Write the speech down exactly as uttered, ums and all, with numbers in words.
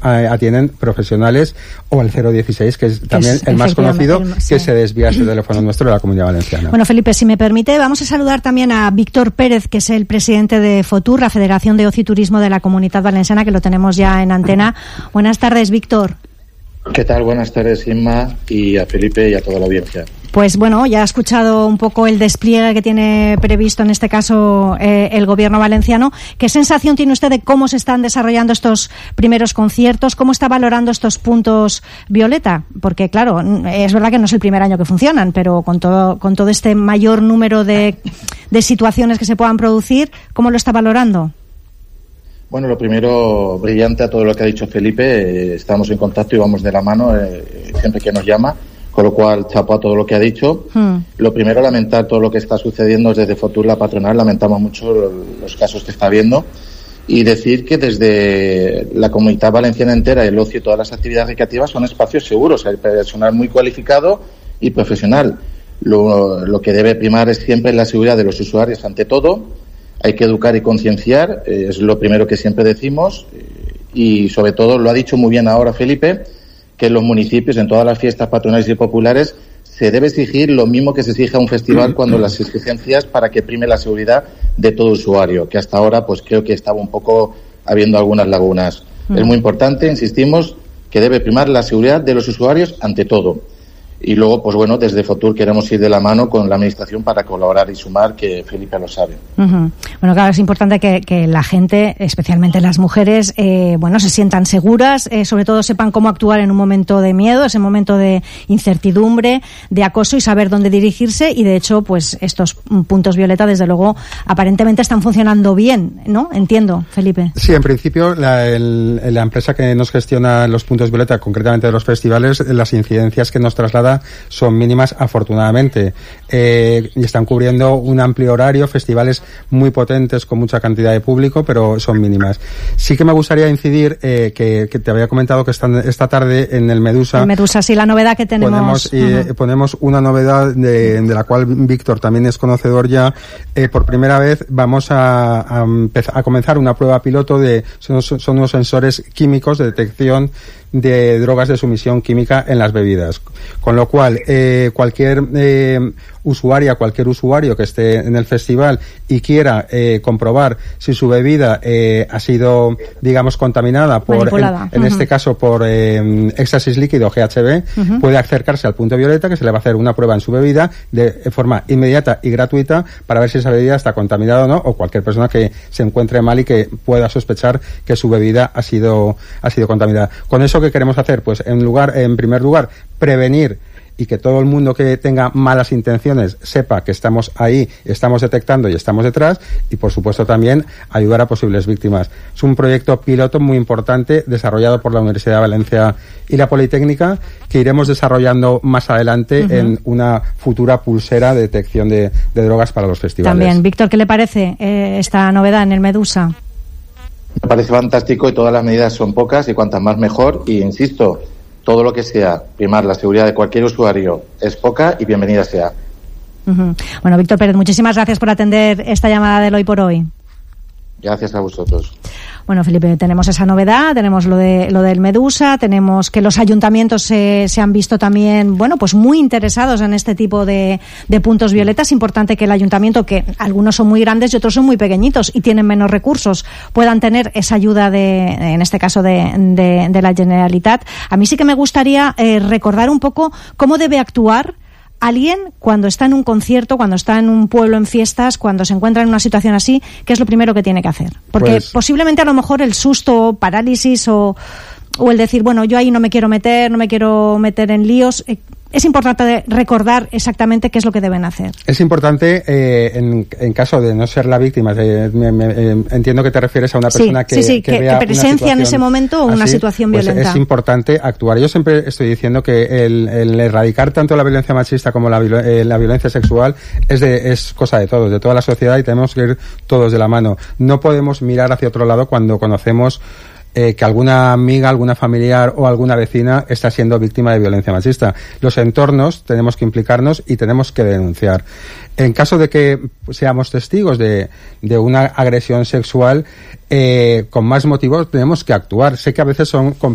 atienden profesionales, o el cero dieciséis, que es también es, el más conocido, el, sí. que se desvía ese teléfono nuestro de la Comunidad Valenciana. Bueno, Felipe, si me permite, vamos a saludar también a Víctor Pérez, que es el presidente de FOTUR, la Federación de Ocio y Turismo de la Comunidad Valenciana, que lo tenemos ya en antena. Buenas tardes, Víctor. ¿Qué tal? Buenas tardes, Inma, y a Felipe y a toda la audiencia. Pues bueno, ya ha escuchado un poco el despliegue que tiene previsto en este caso eh, el gobierno valenciano. ¿Qué sensación tiene usted de cómo se están desarrollando estos primeros conciertos? ¿Cómo está valorando estos puntos violeta? Porque claro, es verdad que no es el primer año que funcionan, pero con todo, con todo este mayor número de, de situaciones que se puedan producir, ¿cómo lo está valorando? Bueno, lo primero, brillante a todo lo que ha dicho Felipe. Eh, estamos en contacto y vamos de la mano eh, siempre que nos llama, con lo cual chapo a todo lo que ha dicho. Hmm. Lo primero, lamentar todo lo que está sucediendo desde FOTUR, la patronal. Lamentamos mucho los casos que está habiendo, y decir que desde la Comunidad Valenciana entera, el ocio y todas las actividades recreativas son espacios seguros. Hay personal muy cualificado y profesional. Lo, lo que debe primar es siempre la seguridad de los usuarios ante todo. Hay que educar y concienciar, eh, es lo primero que siempre decimos, eh, y sobre todo, lo ha dicho muy bien ahora Felipe, que en los municipios, en todas las fiestas patronales y populares, se debe exigir lo mismo que se exige a un festival cuando las exigencias para que prime la seguridad de todo usuario, que hasta ahora pues creo que estaba un poco habiendo algunas lagunas. Mm. Es muy importante, insistimos, que debe primar la seguridad de los usuarios ante todo. Y luego, pues bueno, desde FOTUR queremos ir de la mano con la Administración para colaborar y sumar, que Felipe lo sabe. Uh-huh. Bueno, claro, es importante que, que la gente, especialmente las mujeres, eh, bueno, se sientan seguras, eh, sobre todo sepan cómo actuar en un momento de miedo, ese momento de incertidumbre, de acoso, y saber dónde dirigirse. Y de hecho, pues estos puntos violeta, desde luego, aparentemente están funcionando bien, ¿no? Entiendo, Felipe. Sí, en principio, la, el, la empresa que nos gestiona los puntos violeta, concretamente de los festivales, las incidencias que nos traslada son mínimas, afortunadamente, eh, y están cubriendo un amplio horario, festivales muy potentes con mucha cantidad de público, pero son mínimas. Sí que me gustaría incidir eh, que, que te había comentado que esta, esta tarde en el Medusa, el Medusa, sí, la novedad que tenemos, ponemos, uh-huh. eh, ponemos una novedad de, de la cual Víctor también es conocedor ya. Eh, por primera vez vamos a, a, empezar, a comenzar una prueba piloto de son, son unos sensores químicos de detección de drogas de sumisión química en las bebidas, con lo cual eh, cualquier eh, usuaria, cualquier usuario que esté en el festival y quiera eh, comprobar si su bebida eh, ha sido, digamos, contaminada por, en, en uh-huh. este caso por eh, éxtasis líquido, G H B, uh-huh. puede acercarse al punto violeta, que se le va a hacer una prueba en su bebida de forma inmediata y gratuita para ver si esa bebida está contaminada o no, o cualquier persona que se encuentre mal y que pueda sospechar que su bebida ha sido ha sido contaminada. Con eso, ¿qué queremos hacer? Pues en lugar, en primer lugar, prevenir y que todo el mundo que tenga malas intenciones sepa que estamos ahí, estamos detectando y estamos detrás, y por supuesto también ayudar a posibles víctimas. Es un proyecto piloto muy importante desarrollado por la Universidad de Valencia y la Politécnica, que iremos desarrollando más adelante uh-huh. en una futura pulsera de detección de, de drogas para los festivales. También, Víctor, ¿qué le parece eh, esta novedad en el Medusa? Me parece fantástico, y todas las medidas son pocas y cuantas más mejor, y insisto, todo lo que sea primar la seguridad de cualquier usuario es poca y bienvenida sea. Uh-huh. Bueno, Víctor Pérez, muchísimas gracias por atender esta llamada del Hoy por Hoy. Gracias a vosotros. Bueno, Felipe, tenemos esa novedad, tenemos lo de lo del Medusa, tenemos que los ayuntamientos se, se han visto también, bueno, pues muy interesados en este tipo de, de puntos violetas. Es importante que el ayuntamiento, que algunos son muy grandes y otros son muy pequeñitos y tienen menos recursos, puedan tener esa ayuda de, en este caso de, de, de la Generalitat. A mí sí que me gustaría eh, recordar un poco cómo debe actuar alguien cuando está en un concierto, cuando está en un pueblo en fiestas, cuando se encuentra en una situación así, ¿qué es lo primero que tiene que hacer? Porque pues, posiblemente a lo mejor el susto, parálisis o, o el decir, bueno, yo ahí no me quiero meter, no me quiero meter en líos, eh, es importante recordar exactamente qué es lo que deben hacer. Es importante, eh, en, en caso de no ser la víctima, de, me, me, eh, entiendo que te refieres a una persona sí, que, sí, sí, que, que, vea que presencia una en ese momento una así, situación pues violenta. Es importante actuar. Yo siempre estoy diciendo que el, el erradicar tanto la violencia machista como la, eh, la violencia sexual es, de, es cosa de todos, de toda la sociedad, y tenemos que ir todos de la mano. No podemos mirar hacia otro lado cuando conocemos Eh, que alguna amiga, alguna familiar o alguna vecina está siendo víctima de violencia machista. Los entornos tenemos que implicarnos y tenemos que denunciar. En caso de que seamos testigos de, de una agresión sexual, eh, con más motivos tenemos que actuar. Sé que a veces son